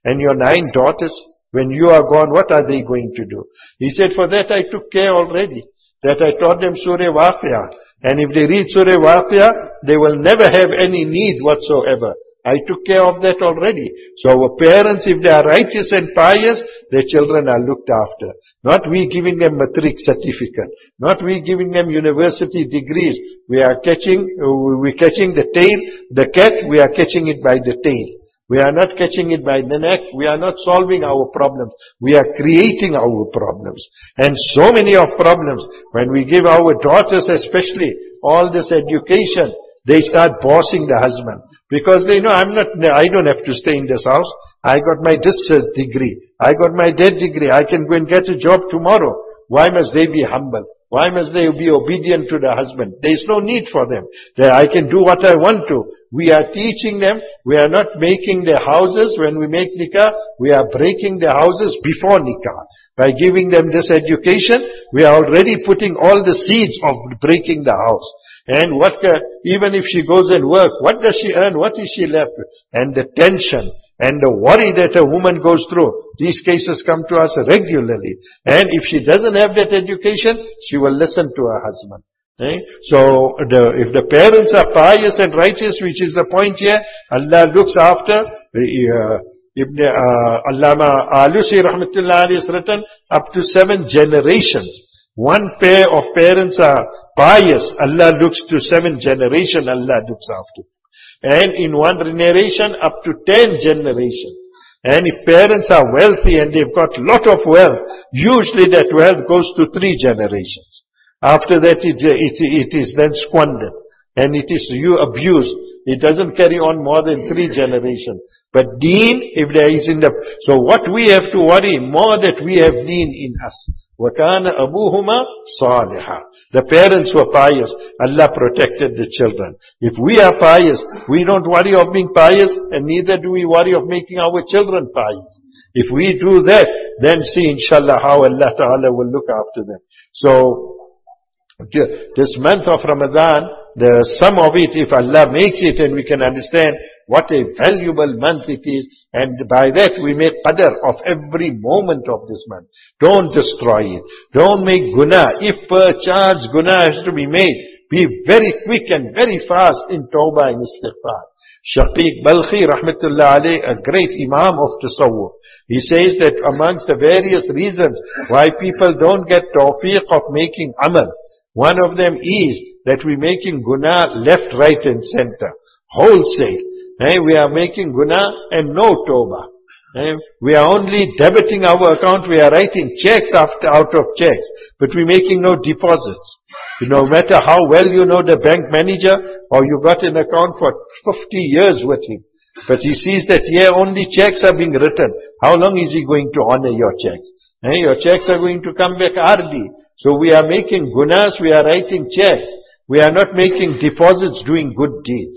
And your nine daughters, when you are gone, what are they going to do? He said, for that I took care already. That I taught them Surah Waqi'ah. And if they read Surah Waqi'ah, they will never have any need whatsoever. I took care of that already. So our parents, if they are righteous and pious, their children are looked after. Not we giving them matric certificate. Not we giving them university degrees. We are catching, we're catching the tail, the cat, we are catching it by the tail. We are not catching it by the neck. We are not solving our problems. We are creating our problems. And so many of problems, when we give our daughters especially all this education, they start bossing the husband. Because they know, I'm not, I don't have to stay in this house. I got my this degree. I got my that degree. I can go and get a job tomorrow. Why must they be humble? Why must they be obedient to the husband? There is no need for them. That I can do what I want to. We are teaching them. We are not making their houses. When we make nikah, we are breaking their houses before nikah. By giving them this education, we are already putting all the seeds of breaking the house. And what, even if she goes and work, what does she earn? What is she left with? And the tension and the worry that a woman goes through. These cases come to us regularly. And if she doesn't have that education, she will listen to her husband. Eh? So, the, if the parents are pious and righteous, which is the point here, Allah looks after, uh, Ibn uh, Allama Alusi rahmatullah alayhi has written, up to seven generations. One pair of parents are pious, Allah looks to seven generations, Allah looks after. And in one narration, up to ten generations. And if parents are wealthy and they've got a lot of wealth, usually that wealth goes to three generations. After that, it, it, it is then squandered. And it is you abused. It doesn't carry on more than three generations. But deen, if there is in the... So what we have to worry, more that we have deen in us. وَكَانَ أَبُوهُمَا صَالِحًا. The parents were pious. Allah protected the children. If we are pious, we don't worry of being pious, and neither do we worry of making our children pious. If we do that, then see inshallah how Allah Ta'ala will look after them. So, this month of Ramadan, the sum of it, if Allah makes it and we can understand what a valuable month it is, and by that we make qadr of every moment of this month. Don't destroy it. Don't make guna. If perchance guna has to be made, be very quick and very fast in tawbah and istighfar. Shaqiq Balkhi rahmatullah alayh, a great imam of tasawwuf, he says that amongst the various reasons why people don't get tawfiq of making amal, one of them is that we're making guna left, right and center. Wholesale. Eh? We are making guna and no tawbah. Eh? We are only debiting our account. We are writing checks after, out of checks. But we're making no deposits. No matter how well you know the bank manager, or you got an account for fifty years with him. But he sees that here only checks are being written. How long is he going to honor your checks? Eh? Your checks are going to come back early. So we are making gunas, we are writing checks. We are not making deposits doing good deeds.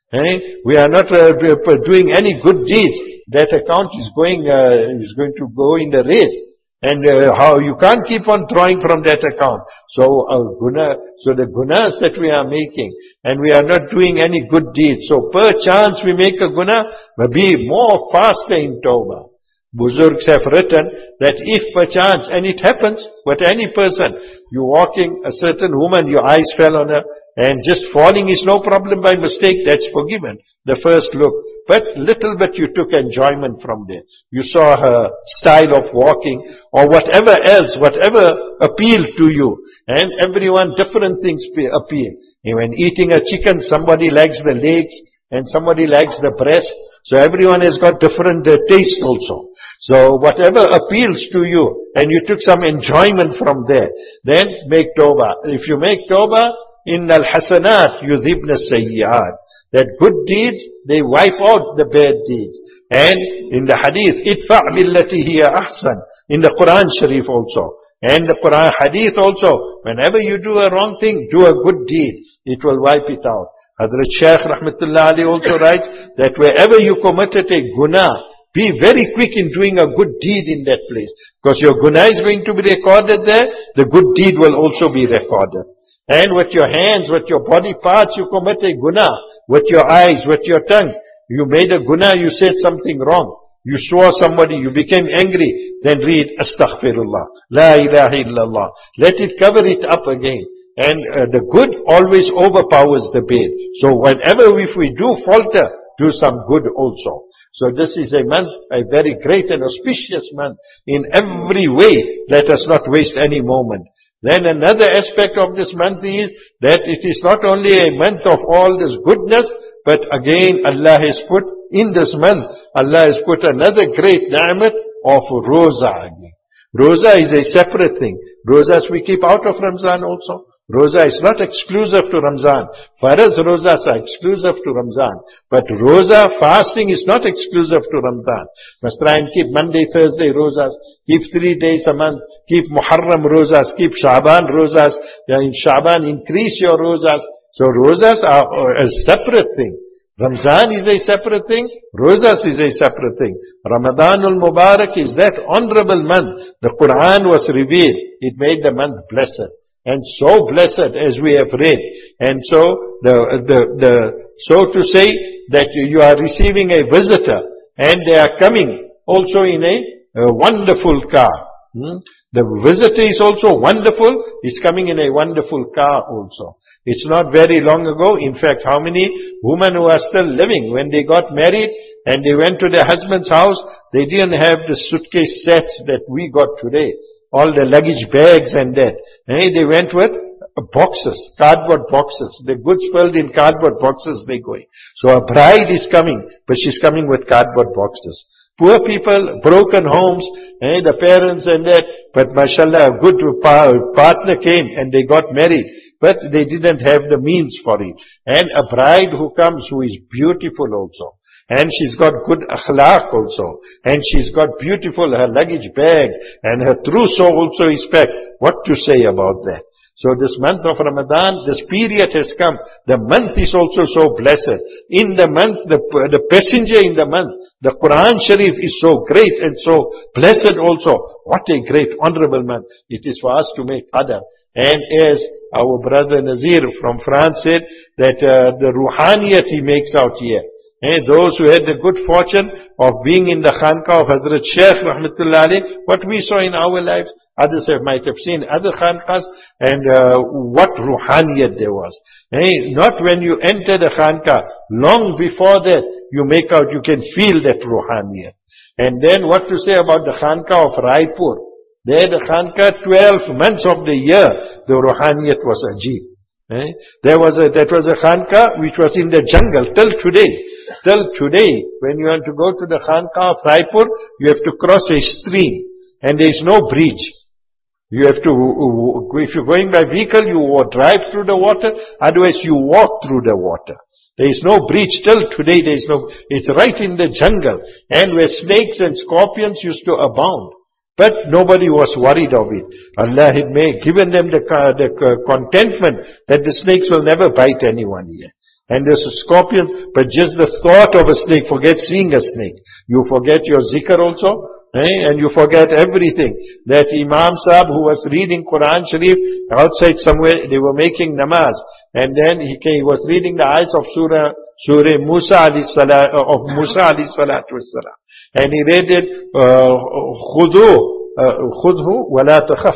Eh? We are not uh, doing any good deeds. That account is going, uh, is going to go in the red. And uh, how you can't keep on drawing from that account. So uh, guna, so the gunas that we are making, and we are not doing any good deeds. So perchance we make a guna, but be more faster in tawbah. Buzurgs have written that if perchance, and it happens with any person, you're walking, a certain woman, your eyes fell on her, and just falling is no problem by mistake, that's forgiven. The first look. But little bit you took enjoyment from there. You saw her style of walking, or whatever else, whatever appealed to you. And everyone, different things appeal. And when eating a chicken, somebody likes the legs, and somebody likes the breast. So everyone has got different uh, taste also. So whatever appeals to you, and you took some enjoyment from there, then make tawbah. If you make tawbah, innal hasanat yudhibna sayyi'at. That good deeds, they wipe out the bad deeds. And in the hadith, idfa' billati hiya ahsan. In the Quran Sharif also. And the Quran hadith also. Whenever you do a wrong thing, do a good deed. It will wipe it out. Hazrat Shaykh Rahmatullah Ali also writes that wherever you committed a guna, be very quick in doing a good deed in that place. Because your guna is going to be recorded there, the good deed will also be recorded. And with your hands, with your body parts, you commit a guna. With your eyes, with your tongue, you made a guna, you said something wrong. You saw somebody, you became angry, then read Astaghfirullah, La ilaha illallah. Let it cover it up again. And uh, the good always overpowers the bad. So whenever if we do falter, do some good also. So this is a month, a very great and auspicious month. In every way, let us not waste any moment. Then another aspect of this month is that it is not only a month of all this goodness, but again Allah has put in this month, Allah has put another great ni'mat of Roza again. Roza is a separate thing. Rozas we keep out of Ramzan also. Roza is not exclusive to Ramzan. Faraz Rozas are exclusive to Ramzan. But Roza, fasting is not exclusive to Ramzan. Must try and keep Monday, Thursday Rozas. Keep three days a month. Keep Muharram Rozas. Keep Shaban Rozas. In Shaban increase your Rozas. So Rozas are a separate thing. Ramzan is a separate thing. Rozas is a separate thing. Ramadanul Mubarak is that honorable month. The Quran was revealed. It made the month blessed. And so blessed as we have read. And so, the, the, the, so to say that you are receiving a visitor and they are coming also in a, a wonderful car. Hmm? The visitor is also wonderful, is coming in a wonderful car also. It's not very long ago. In fact, how many women who are still living, when they got married and they went to their husband's house, they didn't have the suitcase sets that we got today. All the luggage bags and that. Hey, they went with boxes, cardboard boxes. The goods filled in cardboard boxes they going. So a bride is coming, but she's coming with cardboard boxes. Poor people, broken homes, eh, the parents and that, but mashallah, a good partner came and they got married, but they didn't have the means for it. And a bride who comes who is beautiful also. And she's got good akhlaq also. And she's got beautiful, her luggage bags, and her trousseau also is packed. What to say about that? So this month of Ramadan, this period has come. The month is also so blessed. In the month, the, the passenger in the month, the Quran Sharif is so great and so blessed also. What a great, honorable month. It is for us to make qadr. And as our brother Nazir from France said, that uh, the ruhaniyat he makes out here. And those who had the good fortune of being in the Khanqah of Hazrat Shaykh Rahmatullah Alayh, what we saw in our lives, others have, might have seen other Khanqahs, and uh, what ruhaniyat there was. Hey, not when you enter the Khanqah, long before that, you make out, you can feel that ruhaniyat. And then what to say about the Khanqah of Raipur? There the Khanqah, twelve months of the year, the ruhaniyat was ajeeb. Eh? There was a, that was a Khanqah which was in the jungle till today. Till today, when you want to go to the Khanqah of Raipur, you have to cross a stream. And there is no bridge. You have to, if you're going by vehicle, you drive through the water. Otherwise, you walk through the water. There is no bridge. Till today, there is no, it's right in the jungle. And where snakes and scorpions used to abound. But nobody was worried of it. Allah had made, given them the, the contentment that the snakes will never bite anyone here. And there's a scorpion, but just the thought of a snake, forget seeing a snake. You forget your zikr also, eh? And you forget everything. That Imam Sahib who was reading Quran Sharif outside somewhere, they were making namaz. And then he, came, he was reading the ayats of Surah, Surah Musa alayhi salat, of Musa alayhi salatu wassalam. And he read it, Khudu, Khudhu wa la takhaf.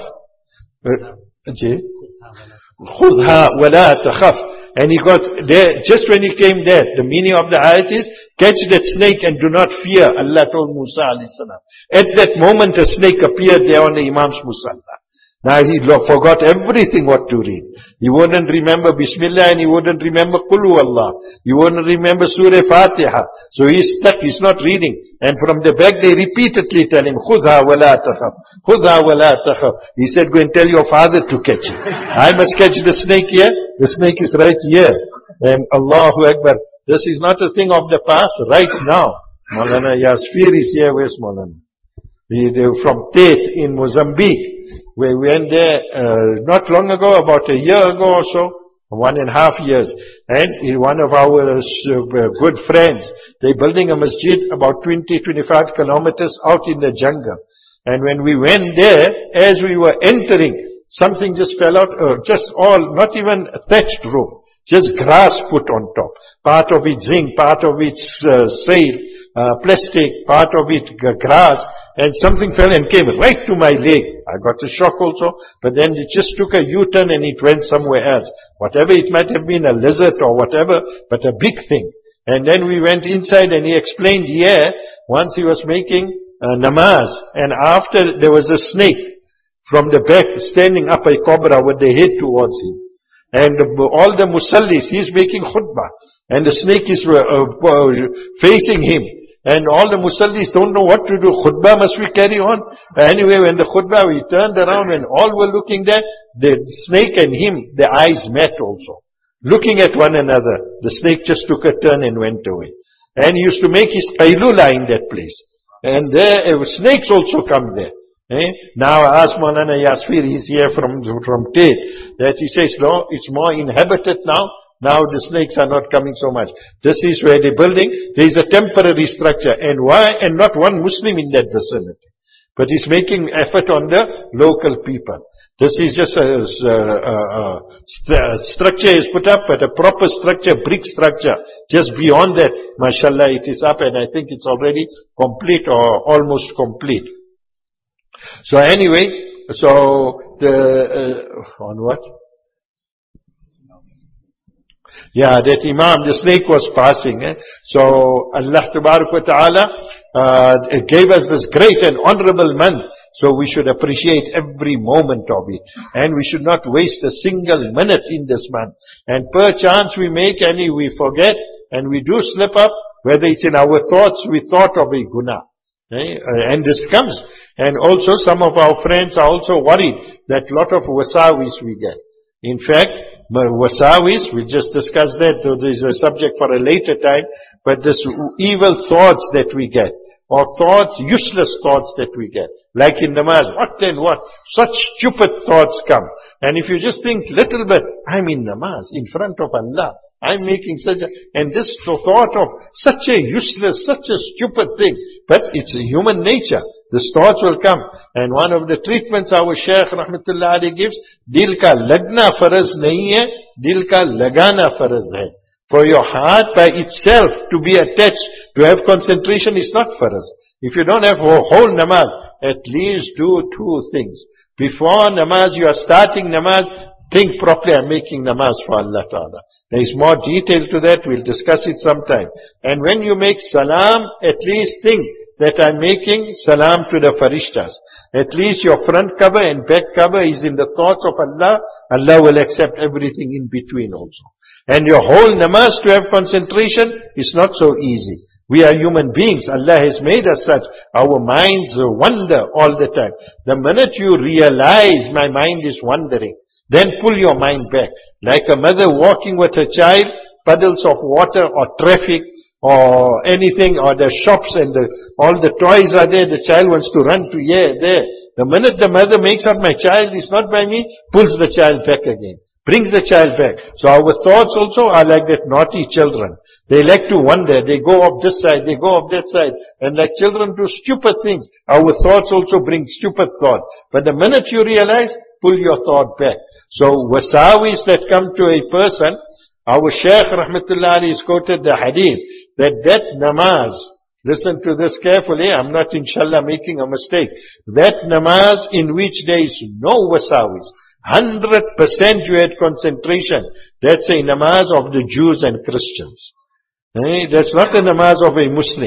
Khudha wa la takhaf. And he got there, just when he came there, the meaning of the ayat is, catch that snake and do not fear, Allah told Musa alayhi salam. At that moment a snake appeared there on the Imam's musalla. Now he forgot everything what to read. He wouldn't remember Bismillah and he wouldn't remember Qul Allah. He wouldn't remember Surah Fatiha. So he's stuck, he's not reading. And from the back they repeatedly tell him, Khudha wa la takhaf, Khudha wa la takhaf. He said, go and tell your father to catch it. I must catch the snake here. The snake is right here. And Allahu Akbar. This is not a thing of the past, right now. Maulana Yasfir is here. Where's Maulana? He, they were from Tate in Mozambique. We went there uh, not long ago, about a year ago or so, one and a half years. And one of our uh, good friends, they're building a masjid about twenty, twenty-five kilometers out in the jungle. And when we went there, as we were entering, something just fell out, uh, just all, not even a thatched roof, just grass put on top. Part of it zinc, part of it uh, sail, uh, plastic, part of it g- grass, and something fell and came right to my leg. I got a shock also, but then it just took a U-turn and it went somewhere else. Whatever, it might have been a lizard or whatever, but a big thing. And then we went inside and he explained, yeah, once he was making uh, namaz, and after there was a snake from the back standing up, a cobra with the head towards him. And all the musallis, he's making khutbah. And the snake is uh, uh, facing him. And all the musallis don't know what to do. Khutbah, must we carry on? Anyway, when the khutbah, we turned around and all were looking there. The snake and him, their eyes met also. Looking at one another. The snake just took a turn and went away. And he used to make his qaylula in that place. And there, uh, snakes also come there. Eh? Now I ask Maulana Yasfir, he's here from, from Tate, that he says, no, it's more inhabited now. Now the snakes are not coming so much. This is where they're building. There is a temporary structure. And why? And not one Muslim in that vicinity. But he's making effort on the local people. This is just a, a, a, a st- structure is put up, but a proper structure, brick structure. Just beyond that, mashallah, it is up, and I think it's already complete or almost complete. So anyway, so the, uh, on what? Yeah, that Imam, the snake was passing. Eh? So Allah Tabarak wa Ta'ala uh, gave us this great and honorable month. So we should appreciate every moment of it. And we should not waste a single minute in this month. And perchance we make any, we forget, and we do slip up, whether it's in our thoughts, we thought of a guna. Eh? And this comes. And also some of our friends are also worried that lot of wasawis we get. In fact, wasawis, we just discussed that, though there is a subject for a later time, but this evil thoughts that we get, or thoughts, useless thoughts that we get, like in namaz, what and what, such stupid thoughts come. And if you just think little bit, I'm in namaz, in front of Allah, I'm making such a, and this thought of such a useless, such a stupid thing, but it's human nature. This thoughts will come. And one of the treatments our Shaykh Rahmatullah Ali gives, Dil ka lagna faraz nahi hai, Dil ka lagana faraz hai. For your heart by itself to be attached, to have concentration is not faraz. If you don't have a whole namaz, at least do two things. Before namaz, you are starting namaz, think properly, I'm making namaz for Allah Ta'ala. There is more detail to that, we'll discuss it sometime. And when you make salam, at least think that I'm making salam to the farishtas. At least your front cover and back cover is in the thoughts of Allah. Allah will accept everything in between also. And your whole namaz to have concentration is not so easy. We are human beings. Allah has made us such. Our minds wander all the time. The minute you realize my mind is wandering, then pull your mind back. Like a mother walking with her child, puddles of water or traffic, or anything, or the shops and the, all the toys are there, the child wants to run to here, there. The minute the mother makes up, my child is not by me, pulls the child back again. Brings the child back. So our thoughts also are like that naughty children. They like to wander, they go up this side, they go up that side. And like children do stupid things. Our thoughts also bring stupid thought. But the minute you realize, pull your thought back. So wasawis that come to a person, our Shaykh Rahmatullah Ali is quoted the hadith, that that namaz, listen to this carefully, I'm not inshallah making a mistake, that namaz in which there is no wasawis, one hundred percent you had concentration, that's a namaz of the Jews and Christians. Eh? That's not a namaz of a Muslim.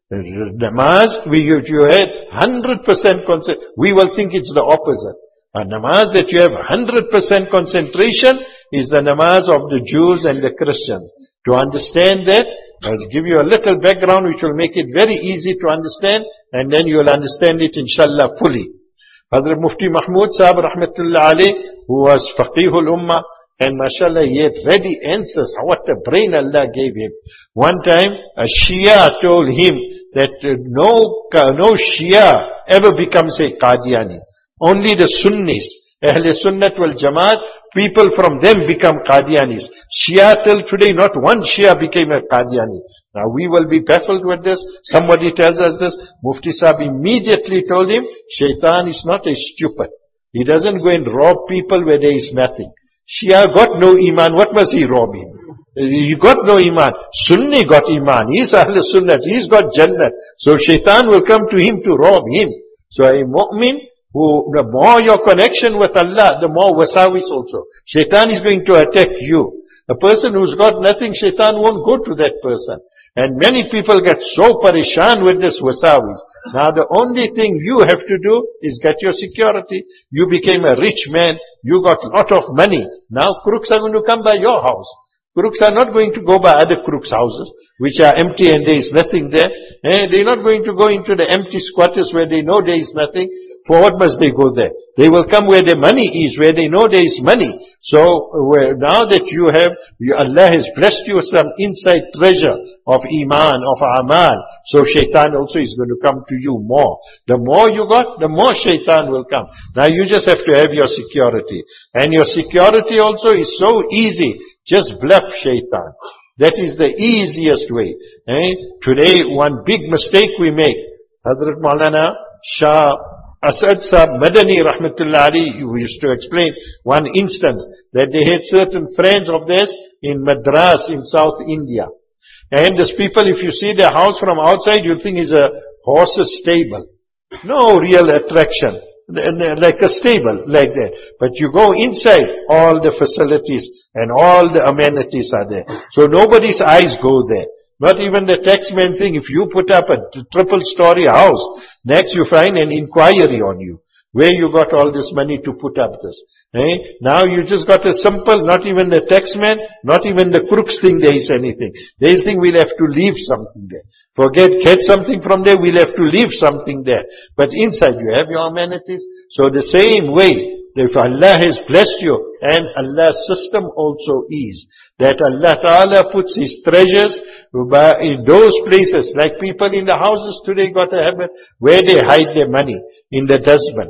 Namaz, we, you, you had one hundred percent concentration, we will think it's the opposite. A namaz that you have one hundred percent concentration is the namaz of the Jews and the Christians. To understand that, I'll give you a little background which will make it very easy to understand, and then you will understand it inshallah fully. Hazrat Mufti Mahmud Sahib Rahmatullah Ali, who was Faqihul Ummah, and mashallah he had ready answers. What a brain Allah gave him. One time a Shia told him that uh, no, no Shia ever becomes a Qadiani. Only the Sunnis, Ahle Sunnat wal Jamaat, people from them become Qadianis. Shia till today, not one Shia became a Qadiani. Now we will be baffled with this. Somebody tells us this. Mufti Sahib immediately told him, Shaitan is not a stupid. He doesn't go and rob people where there is nothing. Shia got no iman, what must he rob him? You got no iman. Sunni got iman. He's Ahl Sunnat. He's got Jannat. So shaitan will come to him to rob him. So a mu'min, who, the more your connection with Allah, the more wasawis also. Shaitan is going to attack you. A person who's got nothing, shaitan won't go to that person. And many people get so parishan with this wasawis. Now the only thing you have to do is get your security. You became a rich man. You got a lot of money. Now crooks are going to come by your house. Crooks are not going to go by other crooks' houses, which are empty and there is nothing there. Eh, they're not going to go into the empty squatters where they know there is nothing. For what must they go there? They will come where the money is, where they know there is money. So, where, now that you have, you, Allah has blessed you with some inside treasure of iman, of amal. So shaitan also is going to come to you more. The more you got, the more shaitan will come. Now you just have to have your security. And your security also is so easy. Just bluff shaitan. That is the easiest way. Eh? Today, one big mistake we make. Hazrat Maulana Shah Asad Sahab Madani Rahmatullah Ali, we used to explain one instance that they had certain friends of theirs in Madras in South India. And these people, if you see their house from outside, you think it's a horse's stable. No real attraction. Like a stable, like that. But you go inside, all the facilities and all the amenities are there. So nobody's eyes go there. Not even the taxman thing. If you put up a triple story house, next you find an inquiry on you. Where you got all this money to put up this? Eh? Now you just got a simple, not even the taxman, not even the crooks think there is anything. They think we'll have to leave something there. Forget, get something from there, we'll have to leave something there. But inside you have your amenities. So the same way, if Allah has blessed you, and Allah's system also is, that Allah Ta'ala puts His treasures in those places, like people in the houses today got a habit, where they hide their money, in the dustbin,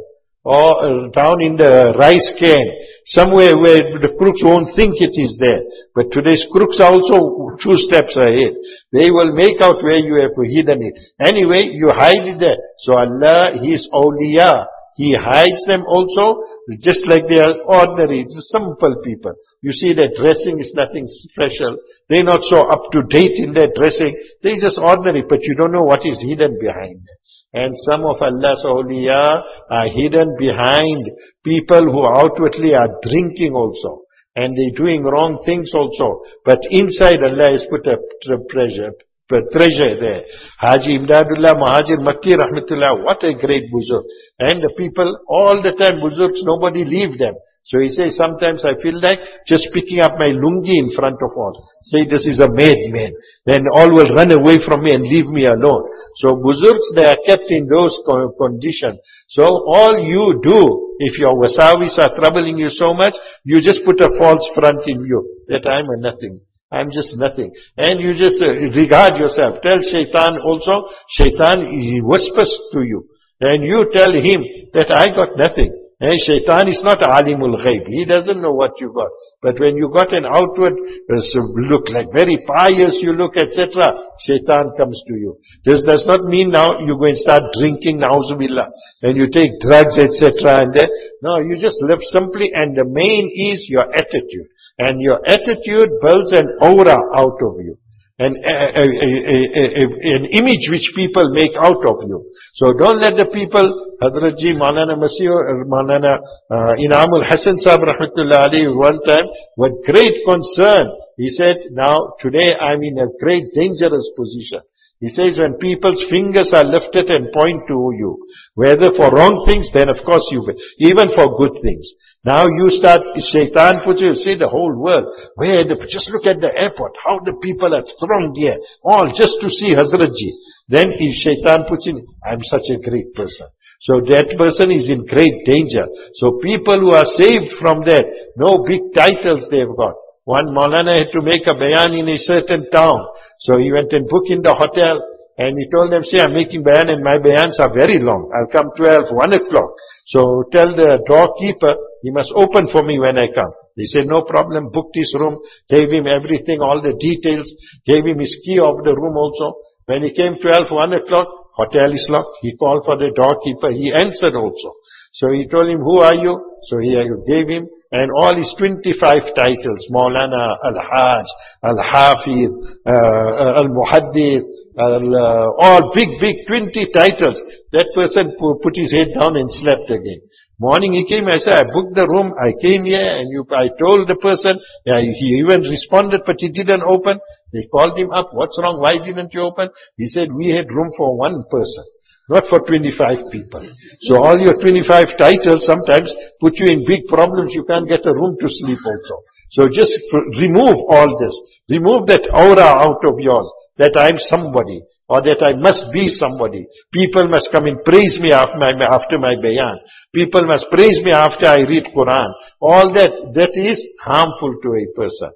or down in the rice can, somewhere where the crooks won't think it is there. But today's crooks are also two steps ahead. They will make out where you have hidden it. Anyway, you hide it there. So Allah, His awliya, He hides them also, just like they are ordinary, simple people. You see their dressing is nothing special. They're not so up to date in their dressing. They're just ordinary, but you don't know what is hidden behind them. And some of Allah's awliya are hidden behind people who outwardly are drinking also. And they're doing wrong things also. But inside Allah has put a treasure, a treasure there. Haji Imdadullah Muhajir Makki Rahmatullah, what a great buzurg. And the people, all the time buzurgs, nobody leave them. So he says, sometimes I feel like just picking up my lungi in front of all. Say, this is a madman. Then all will run away from me and leave me alone. So buzurgs, they are kept in those conditions. So all you do, if your wasawis are troubling you so much, you just put a false front in you. That I'm a nothing. I'm just nothing. And you just uh, regard yourself. Tell shaitan also, shaitan, he whispers to you. And you tell him that I got nothing. And shaitan is not alimul ghaib. He doesn't know what you got. But when you got an outward uh, look, like very pious you look, et cetera, shaitan comes to you. This does not mean now you go and start drinking, na'uzubillah, and you take drugs, et cetera. And then, no, you just live simply, and the main is your attitude. And your attitude builds an aura out of you. An, a, a, a, a, an image which people make out of you. So don't let the people, Hazrat Ji, Maulana Masih, Maulana uh, Inamul Hasan Sahib Rahmatullah Ali, one time, with great concern, he said, now today I'm in a great dangerous position. He says when people's fingers are lifted and point to you, whether for wrong things, then of course you will, even for good things. Now you start, shaitan puts you, see the whole world, where the, just look at the airport, how the people are thronged here, all just to see Hazrat Ji. Then if shaitan puts in, I'm such a great person. So that person is in great danger. So people who are saved from that, no big titles they've got. One Maulana had to make a bayan in a certain town. So he went and booked in the hotel and he told them, see, I'm making bayan and my bayans are very long. I'll come twelve, one o'clock. So tell the doorkeeper, he must open for me when I come. He said, no problem, booked his room, gave him everything, all the details, gave him his key of the room also. When he came twelve, one o'clock, hotel is locked. He called for the doorkeeper, he answered also. So he told him, who are you? So he gave him, and all his twenty-five titles, Maulana, Al-Hajj, Al-Hafiz, uh, Al-Muhaddith, Al, uh, all big, big twenty titles. That person put his head down and slept again. Morning he came, I said, I booked the room, I came here, and you, I told the person, yeah, he even responded, but he didn't open. They called him up, what's wrong, why didn't you open? He said, we had room for one person, not for twenty-five people. So all your twenty-five titles sometimes put you in big problems, you can't get a room to sleep also. So just remove all this, remove that aura out of yours, that I'm somebody, or that I must be somebody. People must come and praise me after my, after my bayan. People must praise me after I read Quran. All that, that is harmful to a person.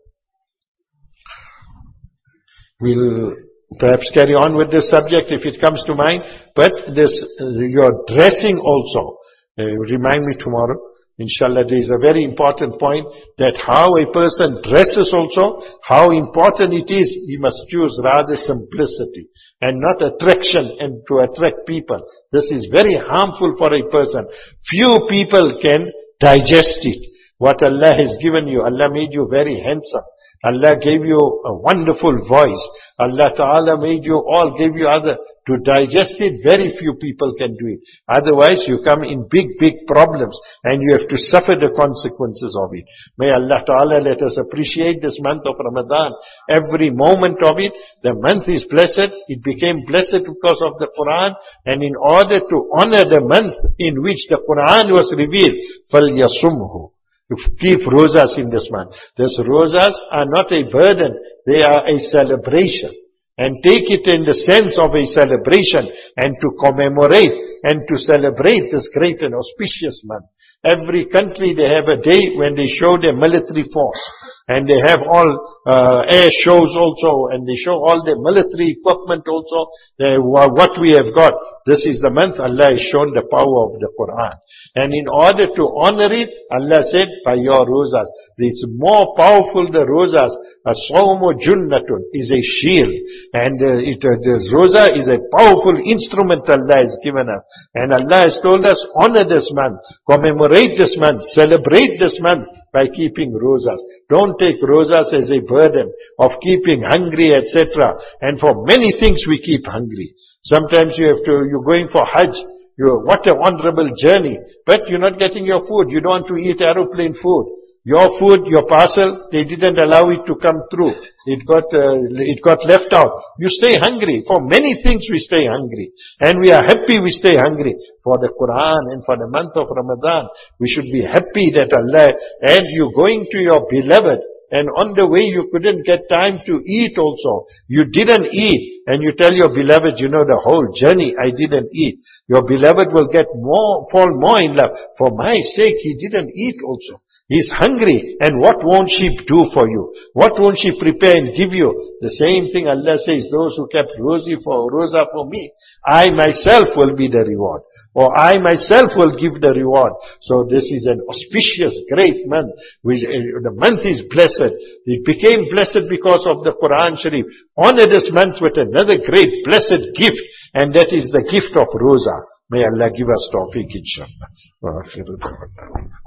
We'll perhaps carry on with this subject if it comes to mind, but this, uh, your dressing also, uh, remind me tomorrow. Inshallah, there is a very important point that how a person dresses also, how important it is, he must choose rather simplicity and not attraction and to attract people. This is very harmful for a person. Few people can digest it. What Allah has given you, Allah made you very handsome. Allah gave you a wonderful voice. Allah Ta'ala made you all, gave you other. To digest it, very few people can do it. Otherwise, you come in big, big problems and you have to suffer the consequences of it. May Allah Ta'ala let us appreciate this month of Ramadan. Every moment of it, the month is blessed. It became blessed because of the Quran. And in order to honor the month in which the Quran was revealed, فَلْيَصُمْهُ, keep rosas in this month. These rosas are not a burden, they are a celebration. And take it in the sense of a celebration and to commemorate and to celebrate this great and auspicious month. Every country, they have a day when they show their military force. And they have all uh, air shows also, and they show all their military equipment also, uh, what we have got. This is the month Allah has shown the power of the Quran. And in order to honor it, Allah said, by your rosas. It's more powerful, the rosas. As-sawmu junnatun is a shield. And uh, it, uh, the rosa is a powerful instrument Allah has given us. And Allah has told us, honor this month, commemorate this month, celebrate this month by keeping rosas. Don't take rosas as a burden of keeping hungry, et cetera. And for many things we keep hungry. Sometimes you have to, you're going for Hajj. You, what a honorable journey. But you're not getting your food. You don't want to eat aeroplane food. Your food, your parcel, they didn't allow it to come through. It got, uh, it got left out. You stay hungry. For many things we stay hungry. And we are happy we stay hungry. For the Quran and for the month of Ramadan, we should be happy that Allah, and you going to your beloved, and on the way you couldn't get time to eat also. You didn't eat. And you tell your beloved, you know, the whole journey I didn't eat. Your beloved will get more, fall more in love. For my sake, he didn't eat also. He's hungry. And what won't she do for you? What won't she prepare and give you? The same thing Allah says, those who kept rosy for, rosa for me, I myself will be the reward. Or I myself will give the reward. So this is an auspicious, great month. Which, uh, the month is blessed. It became blessed because of the Quran Sharif. Honor this month with another great blessed gift. And that is the gift of rosa. May Allah give us tawfiq, inshallah.